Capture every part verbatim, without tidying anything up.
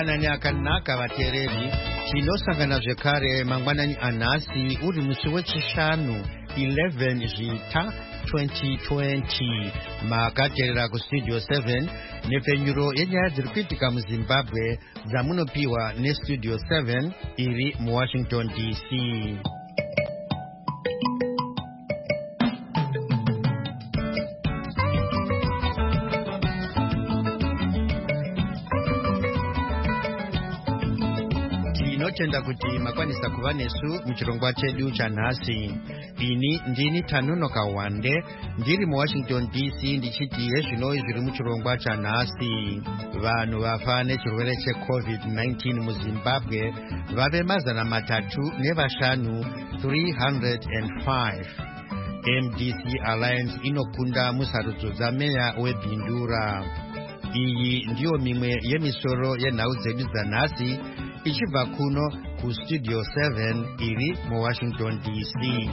mangwanani akanaka vateereri. Tinosangana zvekare mangwanani anhasi uri musi wechishanu eleven zvita twenty twenty. Makateerera kustudio seven nepfenyuro yenyaya dziri kuitika muZimbabwe dzamunopiwa nestudio seven iri muWashington D C. Tinotenda kuti makwanisa kuva nesu muchirongwa chedu chanhasi. Ini ndini Tanunoka Wande ndiri muWashington D C ndichiti yezvinoi zviri muchirongwa chanhasi. Vanhu vafa nechirwere checovid nineteen muZimbabwe vave mazana matatu nevashanu three hundred five. M D C Alliance inokunda musarudzo dzameya weBindura. Iyi ndiyo mimwe yemisoro yenhau dzedu dzanhasi ichibva kuno kustudio seven iri muWashington D C.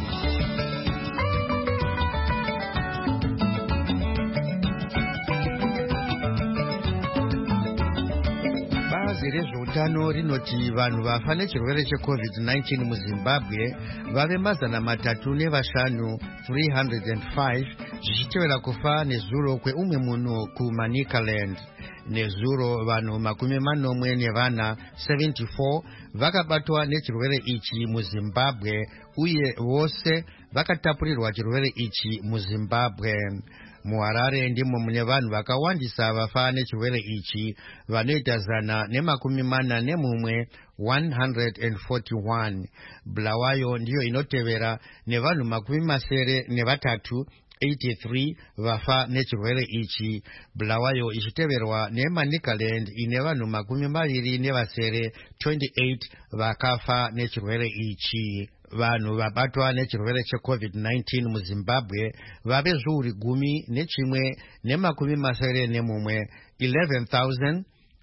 Bazi rezveutano rinoti vanhu vafa nechirwere checovid nineteen muZimbabwe vave mazana matatu nevashanu three hundred five, zvichitevera kufa nezuro kweumwe munhu kuManicaland. Nezuro vanhu makumi manomwe nevana seventy-four vakabatwa nechirwere ichi muZimbabwe uye vose vakatapurirwa chirwere ichi muZimbabwe. MuHarare ndimo mune vanhu vakawandisa vafa nechirwere ichi vanoita zana nemakumi mana nemumwe one hundred forty-one. Bulawayo ndiyo inotevera nevanhu makumi masere nevatatu eighty-three vafa nechirwere ichi. Bulawayo ichiteverwa neManicaland ine vanhu makumi maviri nevasere twenty-eight vakafa nechirwere ichi. Vanhu vabatwa nechirwere checovid nineteen muZimbabwe vave zviuru gumi nechimwe nemakumi masere nemumwe eleven thousand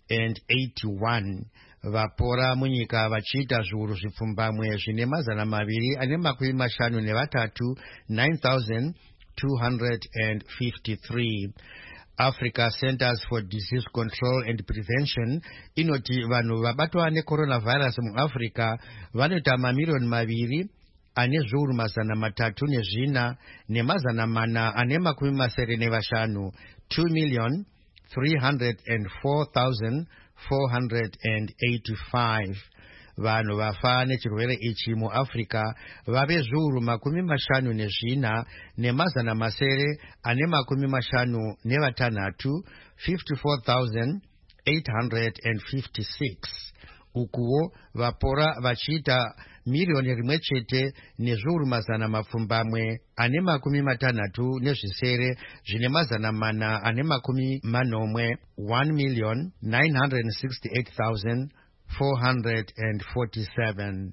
eighty-one. Vapora munyika vachiita zviuru zvipfumbamwe zvine mazana maviri ane makumi mashanu nevatatu nine thousand two hundred fifty-three. Africa Centers for Disease Control and Prevention inoti vanhu vabatwa necoronavirus muAfrica vanoita mamiliyoni maviri ane zviuru mazana matatu nezvina nemazana mana ane makumi masere nevashanu two million three hundred four thousand four hundred eighty-five. Vanhu vafa nechirwere ichi muAfrica vave zviuru makumi mashanu nezvina nemazana masere ane makumi mashanu nevatanhatu fifty-four thousand eight hundred fifty-six. Ukuwo vapora vachiita miriyoni rimwe chete nezviuru mazana mapfumbamwe ane makumi matanhatu nezvisere zvine mazana mana ane makumi manomwe one million nine hundred sixty-eight thousand four hundred forty-seven.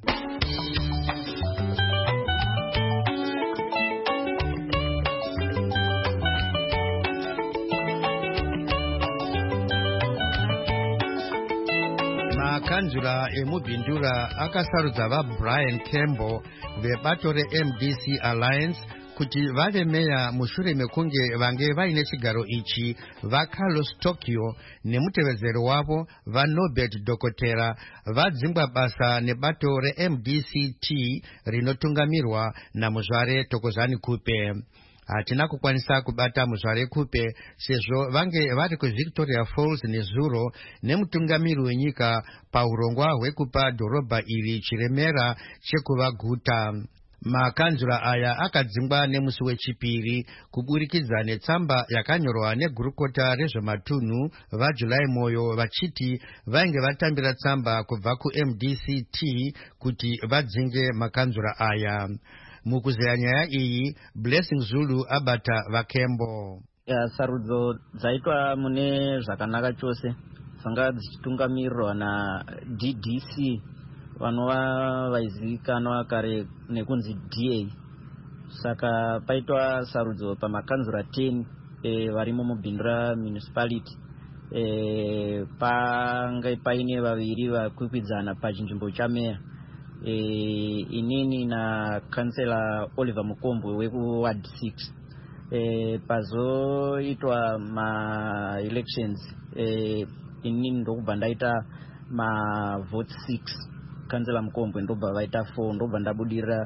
Makanzura emuBindura akasarudza vaBrian Campbell vebato reM D C Alliance kuti vave meya mushure mekunge vange vaine chigaro ichi vaCarlos Tokyo nemutevezero wavo vaNorbert Dokotera vadzingwa basa nebato reM D C T rinotungamirwa namuzvare Thokozani Kupe. Hatina kukwanisa kubata muzvare Kupe sezvo vange vari kuVictoria Falls nezuro nemutungamiri wenyika paurongwa hwekupa dhorobha iri chiremera chekuva guta. Makanzura aya akadzingwa nemusi wechipiri kuburikidza netsamba yakanyorwa negurukota rezvematunhu vaJulai Moyo vachiti vainge vatambira tsamba kubva kuM D C T kuti vadzinge makanzura aya. Mukuzeya nyaya iyi Blessing Zulu abata vaKembo. Ya sarudzo dzaitwa mune zvakanaka chose dzanga dzichitungamirirwa na D D C vanova vaizivikanwa kare nekunzi D A. Saka paitwa sarudzo pamakanzura ten e, varimo muBindura municipality e, pange paine vaviri vakwikwidzana pachinzvimbo chameya. E, inini na kansela Oliver Mukombwe wekuward six. E, pazoitwa ma elections e, inini ndokubva ndaita mavote six kansela Mukombwe ndobva vaita four ndobva ndabudirira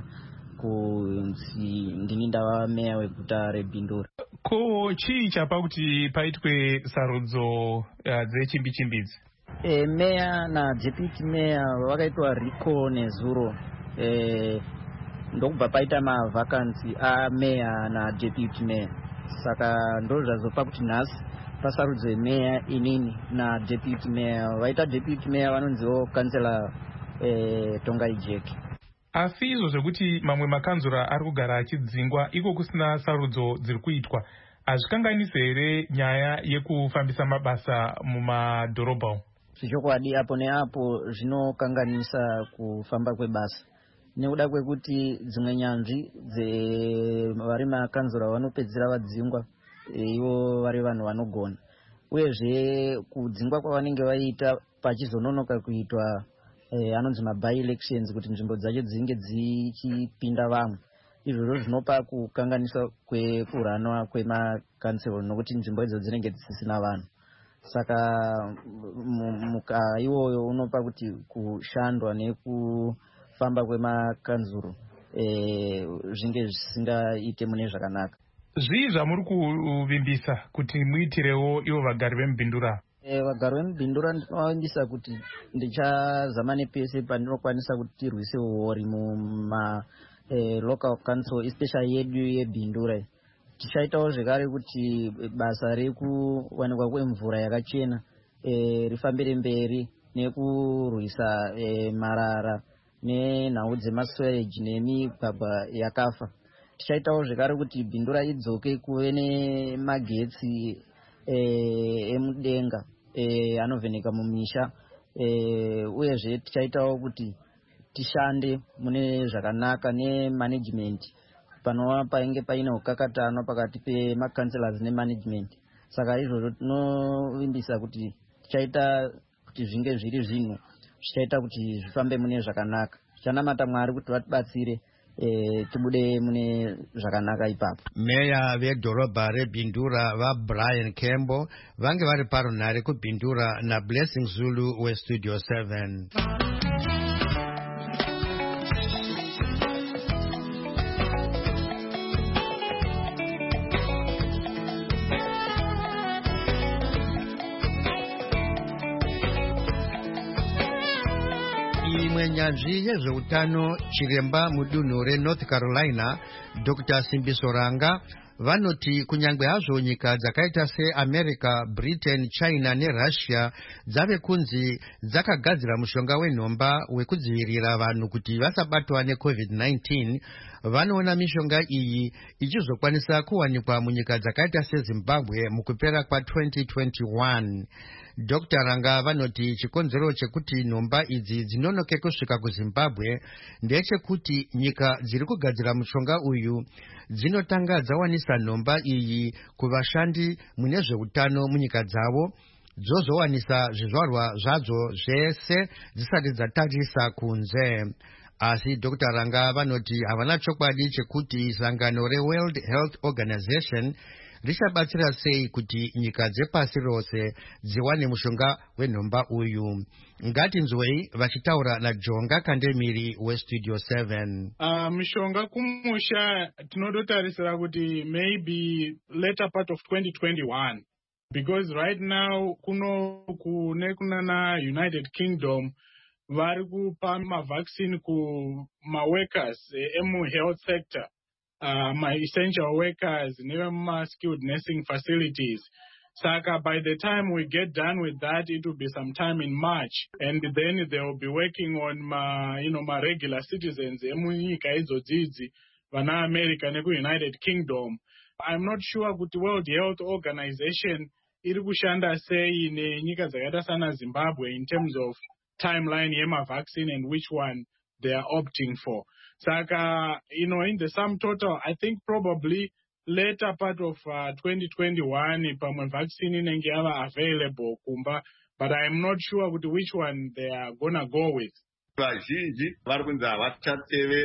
kunzi ndini ndava meya weguta reBhindura. Ko chii chapa kuti paitwe sarudzo uh, dzechimbichimbidzi? E, meya na deputy meya vakaitwa recall nezuro. E, ndokubva paita mavakansi ameya na deputy meya. Saka ndo zvazopa kuti nhasi pasarudzo yemeya inini na deputy meya. Vaita deputy meya vanonziwo kansela e, Tongai Jeki. Asi izvo zvekuti mamwe makanzura ari kugara achidzingwa iko kusina sarudzo dziri kuitwa, hazvikanganisi here nyaya yekufambisa mabasa mumadhorobha umu? Zvichokwadi apo neapo zvinokanganisa kufamba kwebasa nekuda kwekuti dzimwe nyanzvi dzevari makanzura vanopedzira vadzingwa ivo vari vanhu vanogona, uyezve kudzingwa kwavanenge vaita pachizononoka kuitwa Eh, anonzi maby elections kuti nzvimbo dzacho dzinge dzichipinda vamwe. Izvozvo zvinopa kukanganisa kwekuranwa kwemakanselo nokuti nzvimbo idzo dzinenge dzisisina vanhu. Saka muka iwoyo unopa kuti kushandwa nekufamba kwemakanzuro eh, zvinge zvisingaite mune zvakanaka. Zvii zvamuri kuvimbisa kuti muitirewo ivo vagari vemuBhindura? E, vagari vemuBhindura ndinovavimbisa kuti ndichazama nepese pandinokwanisa kuti tirwise uhori muma e, local council especially yedu yeBhindura. Tichaitawo zvekare kuti basa rekuwanikwa kwemvura yakachena e, rifambire mberi nekurwisa e, marara nenhau dzemasewage nemigwagwa yakafa. Tichaitawo zvekare kuti Bhindura idzoke kuve nemagetsi e, emudenga e, anovheneka mumisha e, uyezve tichaitawo kuti tishande mune zvakanaka nemanagement panova painge paine ukakatano pakati pemakanselas nemanagement. Saka izvozvo tinovimbisa kuti tichaita kuti zvinge zviri zvinhu zvichaita kuti zvifambe mune zvakanaka. Tichanamata Mwari kuti vatibatsire E, tibude mune zvakanaka ipapo. Meya vedhorobha reBhindura vaBrian Kembo vange vari parunhare kuBhindura naBlessing Zulu weStudio seven. Nyanzvi yezveutano chiremba mudunhu reNorth Carolina Doctor Simbiso Ranga vanoti kunyangwe hazvo nyika dzakaita seAmerica, Britain, China neRussia dzave kunzi dzakagadzira mushonga wenhomba wekudzivirira vanhu kuti vasabatwa necovid nineteen, vanoona mishonga iyi ichizokwanisa kuwanikwa munyika dzakaita seZimbabwe mukupera kwa twenty twenty-one. Doctor Ranga vanoti chikonzero chekuti nhomba idzi dzinonoke kusvika kuZimbabwe ndechekuti nyika dziri kugadzira mushonga uyu dzinotanga dzawanisa nhomba iyi kuvashandi mune zveutano munyika dzavo, dzozowanisa zvizvarwa zvadzo zvese dzisati dzatarisa kunze. Asi Doctor Ranga vanoti havana chokwadi chekuti sangano reWorld Health Organization richabatsira sei kuti nyika dzepasi rose dziwane mushonga wenhomba uyu. Ngatinzwei vachitaura naJonga Kandemiri weStudio seven. Uh, mishonga kumusha tinodotarisira kuti maybe later part of twenty twenty-one, because right now kuno kune kunana United Kingdom vari kupa mavaccine ku ma-workers emu health sector, uh, ma-essential workers nema-skilled nursing facilities. Saka by the time we get done with that, it will be sometime in March, and then they will be working on ma, you know, ma regular citizens emu nyika izodzidzi vana America neku United Kingdom. I'm not sure kuti World Health Organization iri kushanda sei nenyika dzakaita sana Zimbabwe in terms of timeline yema vaccine and which one they are opting for. Saka, you know, in the sum total, I think probably later part of uh, twenty twenty-one, pamwe vaccine inenge yava available kumba, but I'm not sure which one they are gonna go with. Vazhinji vari kunzi havachatevera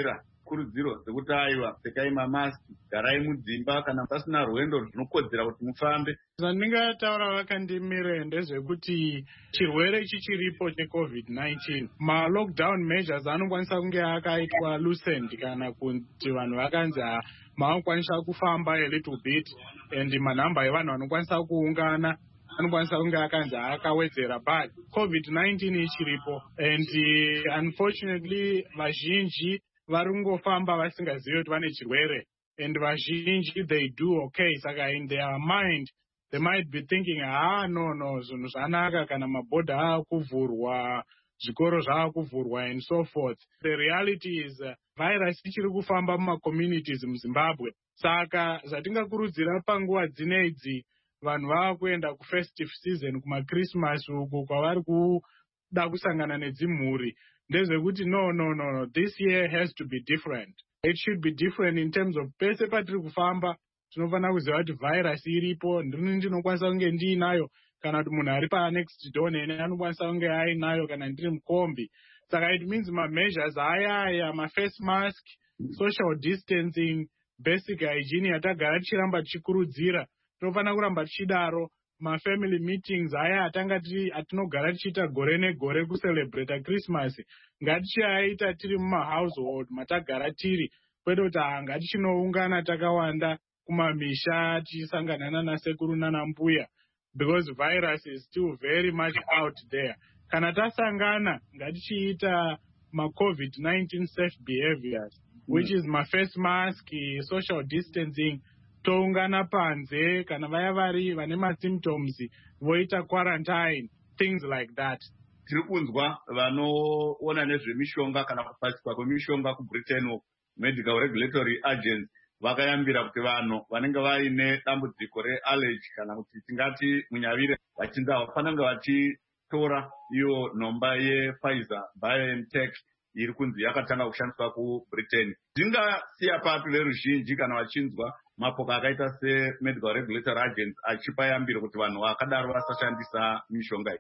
kurudziro dzekuti aiwa pfekai mamasiki, garai mudzimba, kana pasina rwendo zvinokodzera kuti mufambe. Zvandingataura vakandimire ndezvekuti chirwere chichiripo checovid nineteen, ma-lockdown measures anokwanisa kunge akaitwa loosened kana kuti vanhu vakanzi maakwanisa kufamba a little bit, and manhamba evanhu vanokwanisa kuungana anokwanisa kunge akanzi akawedzera, but covid nineteen ichiripo, and uh, unfortunately vazhinji vari kungofamba vasingazivi kuti vane chirwere, and vazhinji they do okay, saka in their mind they might be thinking ah no no zvinhu zvanaka kana mabhodha akuvhurwa, zvikoro zvakuvhurwa and so forth. The reality is uh, virus ichiri kufamba muma-communities muZimbabwe, saka zvatingakurudzira panguva dzinedzi vanhu vava kuenda kufestive season, kuma-Christmas uku kwavari kuda kusangana nedzimhuri, ndezvekuti no no no no this year has to be different. It should be different in terms of pese patiri kufamba tinofanira kuziva kuti virus iripo, ndini ndinokwanisa kunge ndiinayo, kana kuti munhu ari pa-next door nene anokwanisa kunge ainayo kana ndiri mukombi. Saka it means ma-measures ayaya, ma-face mask, social distancing, basic hygiene yatagara tichiramba tichikurudzira, tinofanira kuramba tichidaro. Ma-family meetings aya atanga atinogara tichiita gore negore kucelebrata Christmas, ngatichiaita tiri muma-household matagara tiri, kwete kuti ngatichinoungana takawanda kumamisha tichisangana nanasekuru nanambuya, because virus is still very much out there. Kana tasangana ngatichiita ma-covid nineteen safe behaviors, which mm. is ma-face mask, social distancing, toungana panze, kana vaya vari vane ma-symptoms voita quarantine, things like that. Tiri kunzwa vanoona nezvemishonga kana kupashikwa kwemishonga kuBritain, Medical Regulatory Agency, vakayambira kuti vanhu vanenge vaine dambudziko reallergy kana kuti tingati munyavire vachinzi havafanira vachitora iyo nhomba yePfizer BioNTech iri kunzi yakatanga kushandiswa kuBritain. Dzingasiya papi veruzhinji kana vachinzwa mapoka akaita seMedical Regulatory Agency achipa yambiro kuti vanhu vakadaro vasashandisa mishonga iyi?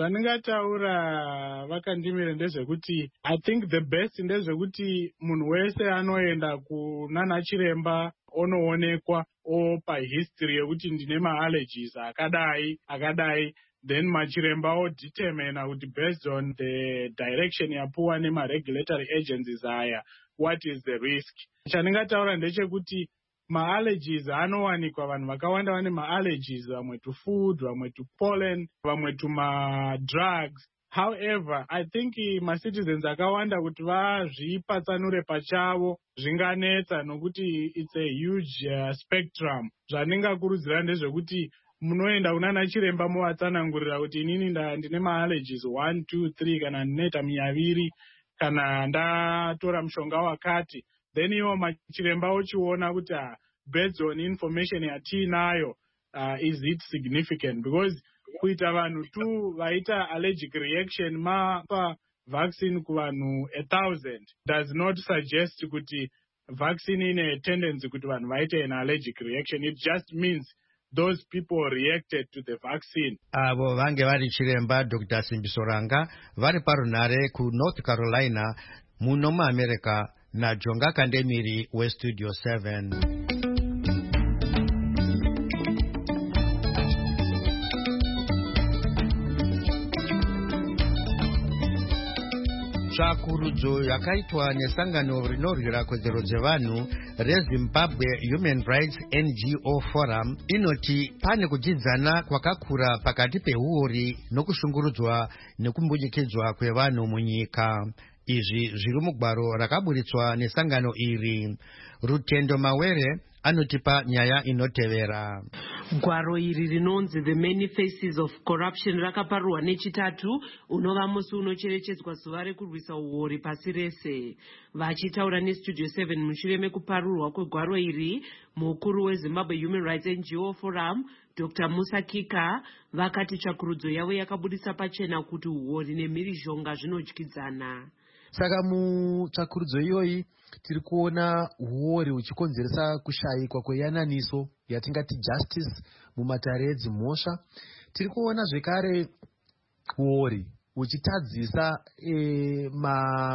Zvandingataura vakandimire ndezvekuti I think the best ndezvekuti munhu wese anoenda kunana chiremba onoonekwa opa history yekuti ndine ma-allergies akadai akadai, then machiremba odetermina kuti based on the direction yapuwa nema-regulatory agencies aya what is the risk. Chandingataura ndechekuti ma-allergies anowanikwa, vanhu vakawanda vane ma-allergies, vamwe to food, vamwe to pollen, vamwe to ma-drugs. However, I think ma-citizens akawanda kuti vazvipatsanure pachavo zvinganetsa, nokuti it's a huge uh, spectrum. Zvandingakurudzira ndezvekuti munoenda kunana chiremba movatsanangurira kuti inini ndine ma-allergies one two three, kana ndinoita miyaviri, kana ndatora mushonga wakati, then iwo machiremba ochiona kuti uh, based on information yatiinayo uh, is it significant, because kuita vanhu tu vaita allergic reaction mapa vaccine kuvanhu a thousand does not suggest kuti vaccine ine tendency kuti vanhu vaite an allergic reaction. It just means those people reacted to the vaccine. Avo vange vari chiremba Doctor Simbisoranga vari parunare ku North Carolina muno muAmerica naJonga Kandemiri weStudio seven. Tsvakurudzo yakaitwa nesangano rinorwira kodzero dzevanhu reZimbabwe Human Rights N G O Forum inoti pane kudzidzana kwakakura pakati peuori nokushungurudzwa nekumbunyikedzwa kwevanhu munyika. Izvi zviri mugwaro rakaburitswa nesangano iri. Rutendo Mawere anotipa nyaya inotevera. Gwaro iri rinonzi The Many Faces of Corruption rakaparurwa nechitatu unova musi unocherechedzwa zuva rekurwisa uori pasi rese. Vachitaura neStudio seven mushure mekuparurwa kwegwaro iri, mukuru weZimbabwe Human Rights N G O Forum Doctor Musa Kika vakati tsvakurudzo yavo yakabudisa pachena kuti uori nemhirizhonga zvinodyidzana. Saka mutsvakurudzo iyoyi tiri kuona uori uchikonzeresa kushayikwa kweyananiso yatingati justice mumatare edzimhosva. Tiri kuona zvekare uori uchitadzisa e, ma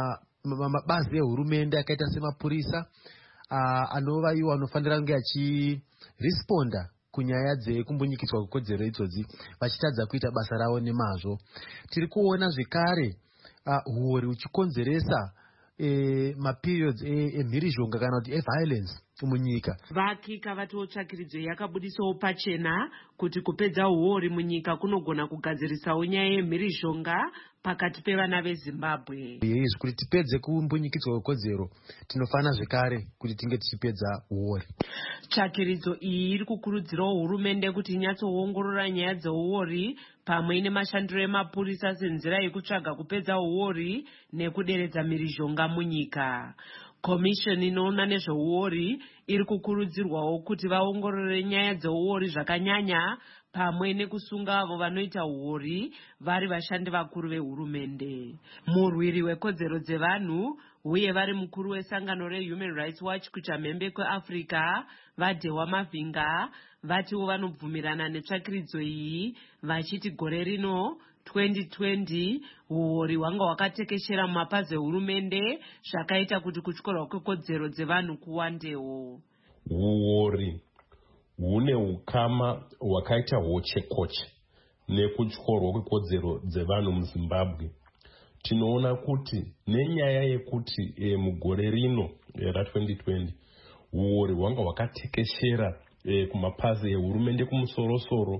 mabazi ehurumende akaita semapurisa uh, anova iwo anofanira kunge achiresponda kunyaya dzekumbunyikidzwa kwekodzero idzodzi vachitadza kuita basa ravo nemazvo. Tiri kuona zvekare huori uh, huchikonzeresa E, maperiods emhirizhonga e kana kuti eviolence munyika. Vakika vatiwo tsvakiridzo yakabudisawo pachena kuti kupedza huori munyika kunogona kugadzirisawo nyaya yemhirizhonga pakati pevana veZimbabwe. Yes, kuti tipedze kumbunyikidzwa kwekodzero tinofana zvekare kuti tinge tichipedza huori. Tsvakiridzo iyi iri kukurudzirawo hurumende kuti inyatsoongorora nyaya dzehuori pamwe nemashandiro emapurisa senzira yekutsvaga kupedza huori nekuderedza mhirizhonga munyika. Komishoni inoona nezvehuori iri kukurudzirwawo kuti vaongorore nyaya dzehuori zvakanyanya pamwe nekusunga avo vanoita huori vari vashandi vakuru vehurumende. Murwiri wekodzero dzevanhu uye vari mukuru wesangano reHuman Rights Watch kuchamhembe kweAfrica vaDhewa Mavhinga vatiwo vanobvumirana netsvakiridzo iyi vachiti gore rino twenty twenty huori hwanga hwakatekeshera mumapazi ehurumende zvakaita kuti kutyorwa kwekodzero dzevanhu kuwandewo. Huori hune ukama hwakaita hochekoche nekutyorwa kwekodzero dzevanhu muZimbabwe. Tinoona kuti nenyaya yekuti e, mugore rino e, ra twenty twenty huori hwanga hwakatekeshera e, kumapazi ehurumende kumusoro-soro,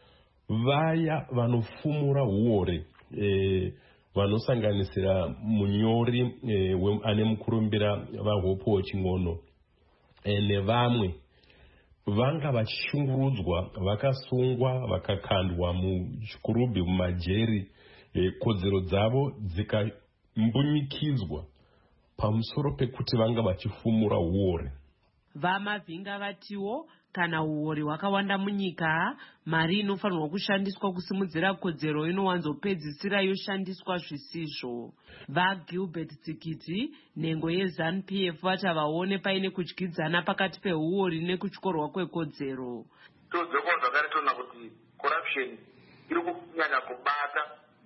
vaya vanofumura huori e, vanosanganisira munyori e, ane mukurumbira vaHope Waching'ono e, nevamwe vanga vachishungurudzwa, vakasungwa, vakakandwa muchikurubhi mumajeri, e, kodzero dzavo dzikambunyikidzwa pamusoro pekuti vanga vachifumura huori. VaMavhinga vatiwo kana huori hwakawanda munyika, mari inofanirwa kushandiswa kusimudzira kodzero inowanzopedzisira yoshandiswa zvisizvo. VaGilbert Tsikiti nhengo yeZANU-P F vati havaone paine kudyidzana pakati pehuori nekutyorwa kwekodzero. Todzoko zvakare toona kuti corruption iri kunyanya kubata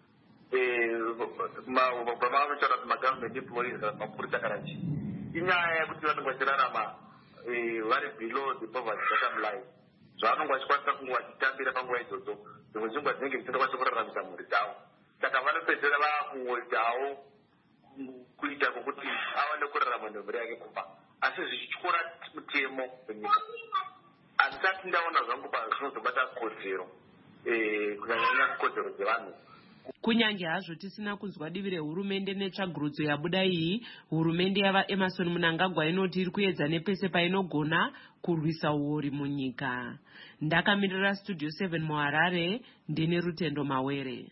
pavanotaura kuti magovernment employees mapurisa kana chii. Inyaya yekuti vanenge vachirarama vari below the poverty bottom line. Zvavanenge vachikwanisa kunge vachitambira panguva idzodzo, dzimwe dzingwa dzinenge dzisingakwanisi kuraramisa mhuri dzavo. Saka vanopedzera vakuitawo kuita kwokuti awane kurarama nemhuri yake kumba, asi zvichityora mutemo wenyika. Handisati ndaona zvangu pazvinozobata kodzero kunyanyanya kodzero dzevanhu. Kunyange hazvo tisina kunzwa divi rehurumende netsvagurudzo yabuda iyi, hurumende yavaEmerson Mnangagwa inoti iri kuedza nepese painogona kurwisa huori munyika. Ndakamirira Studio seven muHarare, ndine Rutendo Mawere.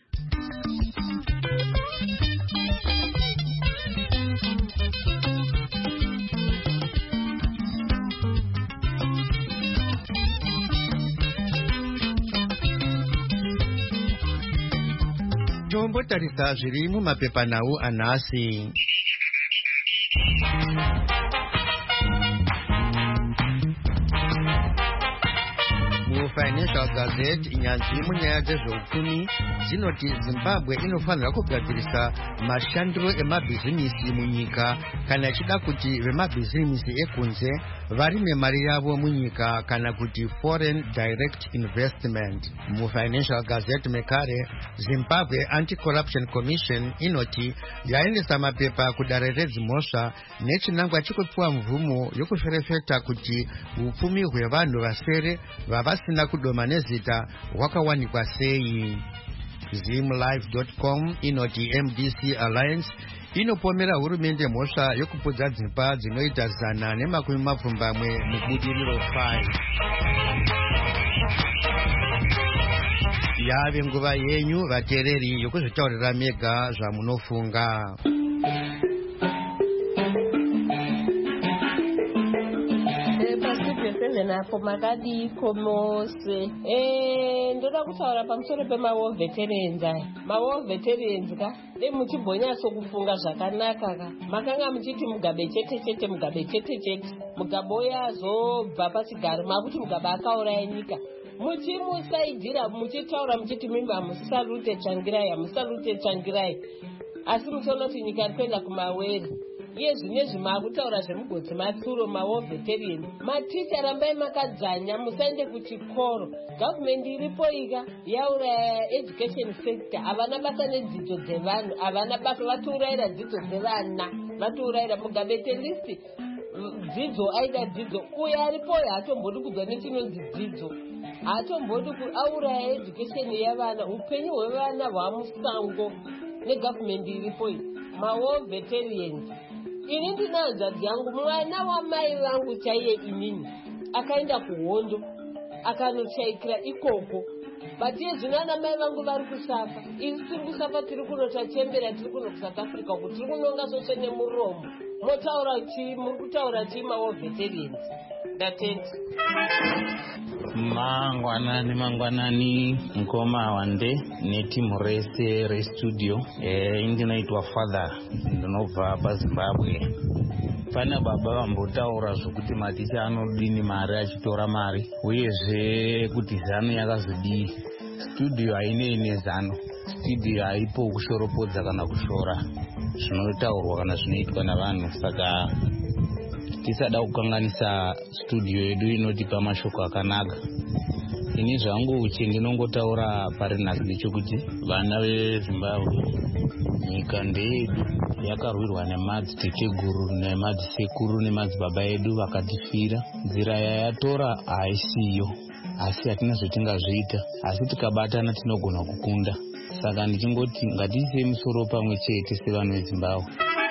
Tombotarisa zviri mumapepanhau anhasi. Financial Gazette inyanzvi munyaya dzezveupfumi dzinoti Zimbabwe inofanira kugadzirisa mashandiro emabhizimisi munyika kana ichida kuti vemabhizimisi ekunze varime mari yavo munyika kana kuti foreign direct investment. MuFinancial Gazette mekare, Zimbabwe Anti-Corruption Commission inoti yaendesa mapepa kudare redzimhosva nechinangwa chikupiwa mvumo yokuferefeta kuti upfumi hwevanhu vasere vavasina kudoma nezita hwakawanikwa sei. Zimlive dot com inoti M D C Alliance inopomera hurumende mhosva yokupudza dzimba dzinoita zana nemakumi mapfumbamwe mubudiriro five. Yave nguva yenyu vateereri yokuzvitaurira mega zvamunofunga. Napo makadiko mose eh ndoda kutaura pamusoro pemawo veterans aya mawo veterans ka dai muchibhonyatso kufunga zvakanaka ka makanga muchiti mugabe chete chete mugabe chete chete mugabo yazobva pachigaro makuti mugabe akauraya nyika muchimusaidira muchitaura muchiti mimba musalute tsvangirai musalute tsvangirai asi muchiona kuti nyika iri kuenda kumaweri. Iye zvinezvi maakutaura zvemugodzi matsuro mawo veterani. Maticha rambai makadzanya musaende kuchikoro. Gavhumendi iripo ika yauraya education sector. Havana basa nedzidzo dzevanhu, havana basa, vatiurayira dzidzo dzevana, vatiurayira Mugabete listi. Dzidzo aida dzidzo, uyo aripoyo haatombodi kudzwa nechinonzi dzidzo, haatombodi auraya education yavana, upenyu hwevana hwamusango negavhumendi iripo iyi. Mawo veterans. Ini ndinazva dyangu mwana wamai vangu chaiye inini akaenda kuhondo akanochaikira ikoko, but iye zvino ana mai vangu vari kusafa, isu tiri kusafa, tiri kunotachembera, tiri kuno kuSouth Africa uku tiri kunonga zvose nemuromo. Motaura chii? Muri kutaura chii mawo veterans? Ndatenda. Mangwanani mangwanani Nkoma Wande netimu rese restudio. E, indinaitwa Father, ndinobva paZimbabwe. Pana baba vambotaura zvokuti maticha anodini mari achitora mari, uyezve kuti zano yakazodii. Studio hainei nezano, studio haipo kushoropodza kana kushora zvinotaurwa kana zvinoitwa navanhu. Saka tisada kukanganisa studio yedu inotipa mashoko akanaka. Ini zvangu chendinongotaura parinaki ndechekuti vana veZimbabwe, nyika ndeyedu, yakarwirwa nemadziteteguru nemadzisekuru nemadzibaba edu vakatifira. Nzira yayatora haisiyo, asi hatina zvatingazviita, asi tikabatana tinogona kukunda. Saka ndichingoti ngatiise musoro pamwe chete sevanhu veZimbabwe.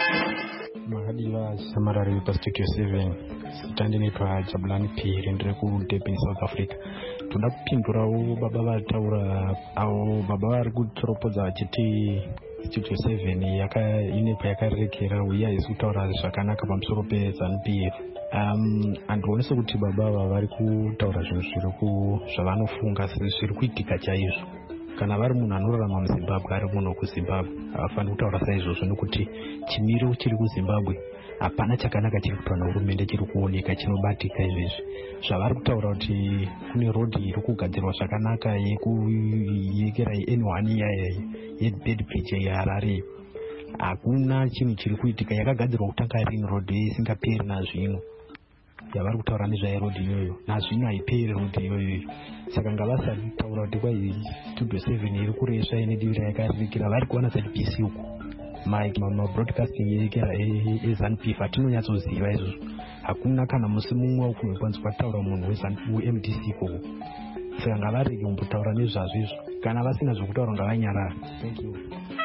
Mahadiva samarari pa Studio seven, tandinitwa Jabulani Phiri, ndiri ku Durban, South Africa. Toda kupindurawo baba vataura avo baba vari kutsoropodza vachiti Studio seven yaka inepa yakarekera uye haisi kutaura zvakanaka pamusoro peZANU P F. Um, andione sekuti baba ava vari kutaura zvinhu zviri zvavanofunga zviri kuitika chaizvo. Kana vari munhu anorarama muZimbabwe, ari munhu kuZimbabwe, havafaniri kutaura saizvozvo, nokuti chimiro chiri kuZimbabwe hapana chakanaka chiri kuitwa nehurumende chiri kuoneka chinobatika. Izvezvi zvavari kutaura kuti kune rodhi iri kugadzirwa zvakanaka yekuyekera N one iya yebed bridge yeHarare, hakuna chinhu chiri kuitika. Yakagadzirwa kutanga rini rodhi isingaperi nazvino, yavari kutaura nezvayo rodhi iyoyo, nazvino haiperi rodhi iyoyo. Saka ngavasati taura kuti kwai Studio seven iri kuresva ine divi rayakaririkira, vari kuona Z B C uku mabroadcasting yekera eZANU P F atinonyatsoziva izvozvo. Hakuna kana musi mumwe ukunge kwanzi kwataura munhu weM D C koko. Saka ngavarege kumbotaura nezvazvo izvo, kana vasina zvokutaura ngavanyarara. Thank you.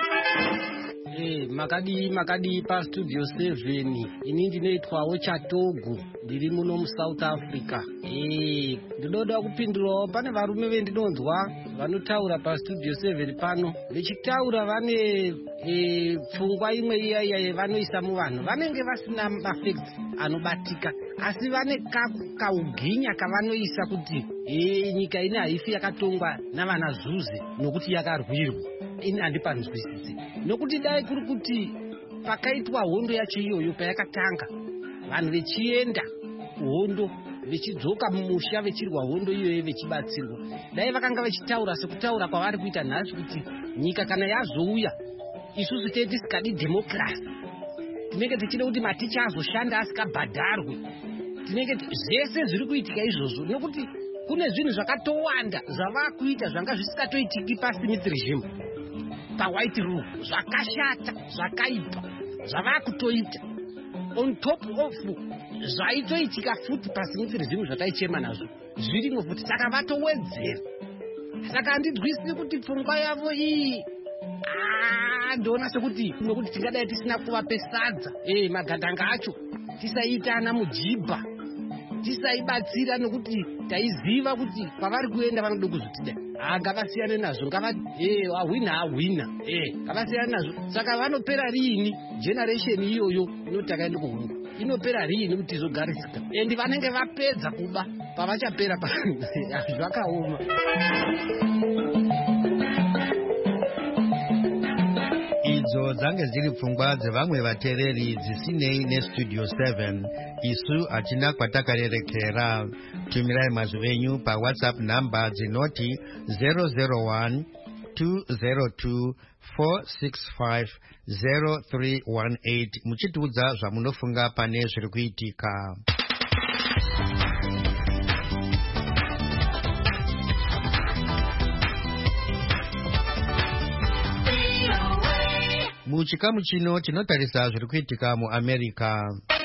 Eh, makadi makadi pa Studio seven. Ini ndinoitwawo Chatogu, ndiri muno muSouth Africa. Eh, ndinoda kupindurawo, pane varume vendinonzwa vanotaura pa Studio seven pano, vechitaura vane eh pfungwa imwe iya iya vanoisa muvanhu, vanenge vasina mafacts anobatika, asi vane kauginya kavanoisa kuti eh nyika ine haifi yakatongwa navana Zuzi nokuti yakarwirwa. Ini handipanzwisisi, nokuti dai kuri kuti pakaitwa hondo yacho iyoyo payakatanga, vanhu vechienda kuhondo vechidzoka mumusha vechirwa hondo iyoyo vechibatsirwa, dai vakanga vechitaura sekutaura kwavari kuita nhasi kuti nyika kana yazouya isusu tete tisikadi democracy, tinenge tichida kuti maticha azoshanda asikabhadharwe, tinenge zvese zviri kuitika izvozvo, nokuti kune zvinhu zvakatowanda zvavakuita zvanga zvisikatoitiki paSmith regime, paWhite Rule, zvakashata, zvakaipa, zvavakutoita on top of zvaitoitika futi paSmith regime zvataichema nazvo zvirimo futi, saka vatowedzera. Saka handinzwisisi kuti pfungwa yavo iyi ndoona sekuti nokuti tingadai tisina kuvape sadza, eh magadhanga acho tisaitana mujibha, tisaibatsira nokuti taiziva kuti pavari kuenda vanoda kuzotida. Ngavasiyane nazvo, ngava eh wahwina ahwina, eh ngavasiyane nazvo. Saka vanopera rini generation iyoyo inoti akaenda kuhondo, inopera rini kuti izogarisika, endi vanenge vapedza kuba pavachapera zvakaoma. Idzo dzange dziri pfungwa dzevamwe vatereri dzisinei neStudio seven. Isu hatina kwatakarerekera. Tumirai mazwi venyu pa WhatsApp namba dzinoti zero zero one two zero two four six five zero three one eight muchitiudza zvamunofunga pane zviri kuitika. Muchikamu chino tinotarisa zviri kuitika muAmerica.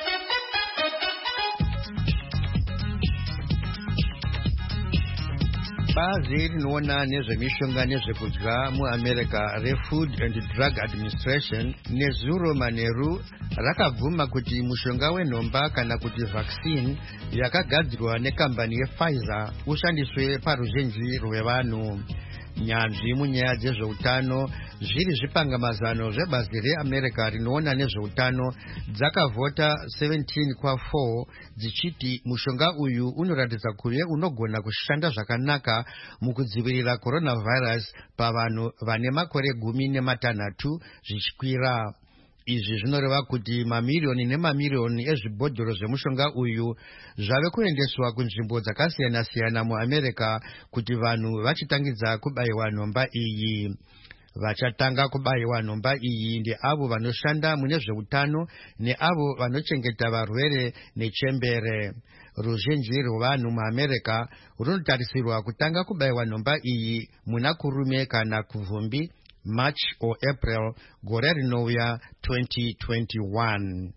Bazi rinoona nezvemishonga nezvekudya muAmerica reFood and Drug Administration nezuro manheru rakabvuma kuti mushonga wenhomba kana kuti vaccine yakagadzirwa nekambani yePfizer ushandiswe paruzhinji rwevanhu. Nyanzvi munyaya dzezveutano zviri zvipangamazano zvebazi reAmerica rinoona nezveutano dzakavhota seventeen kwa four dzichiti mushonga uyu unoratidza kuve unogona kushanda zvakanaka mukudzivirira coronavirus pavanhu vane makore gumi nematanhatu zvichikwira. Izvi zvinoreva kuti mamiliyoni nemamiliyoni ezvibhodhoro zvemushonga uyu zvave kuendeswa kunzvimbo dzakasiyana-siyana muAmerica kuti vanhu vachitangidza kubayiwa nhomba iyi. Vachatanga kubayiwa nhomba iyi ndeavo vanoshanda mune zveutano neavo vanochengeta varwere nechembere. Ruzhinji rwevanhu muAmerica runotarisirwa kutanga kubayiwa nhomba iyi muna kurume kana kuvhumbi March or April gore rinouya twenty twenty-one.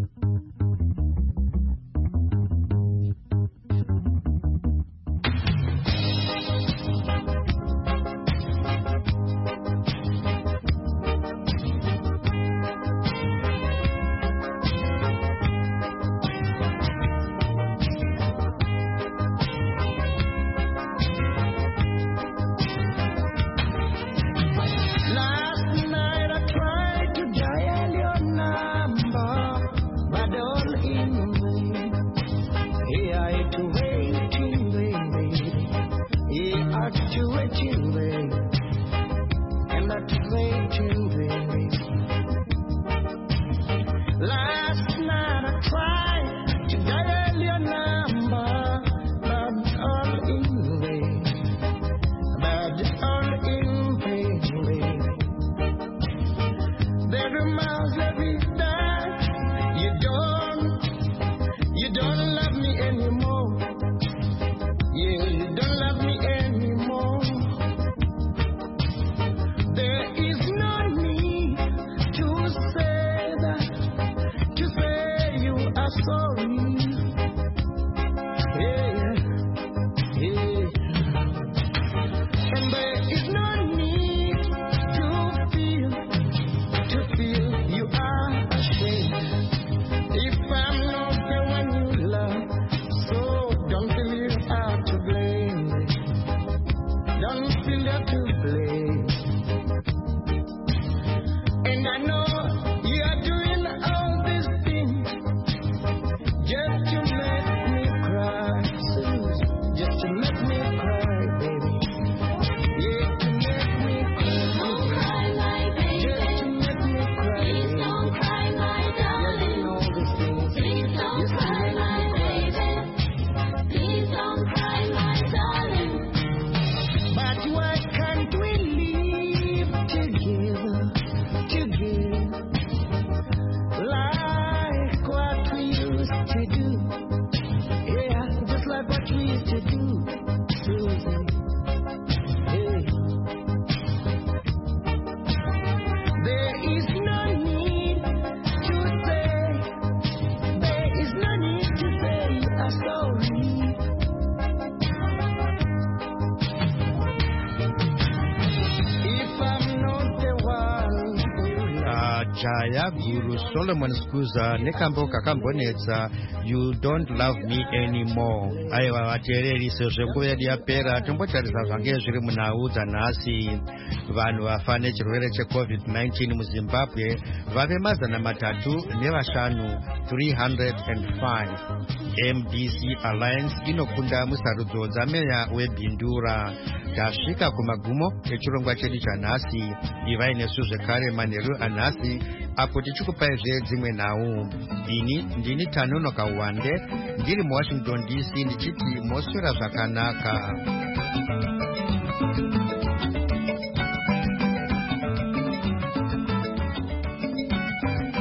Jaya Guru Solomon Skuza nekambo kakambonetsa You Don't Love Me Anymore. Aiwa vateereri sezvo nguva yedu yapera tombotarisa zvange zviri munhau dzanhasi. Vanhu vafa nechirwere checovid nineteen muZimbabwe vave mazana matatu nevashanu three hundred five. M D C Alliance inokunda musarudzo dzameya weBhindura. Tasvika kumagumo echirongwa chedu chanhasi. Ivai nesu zvekare manheru anhasi apo tichikupaizve dzimwe nhau. Ini ndini Tanonoka Wande ndiri muWashington D C ndichiti moswera zvakanaka.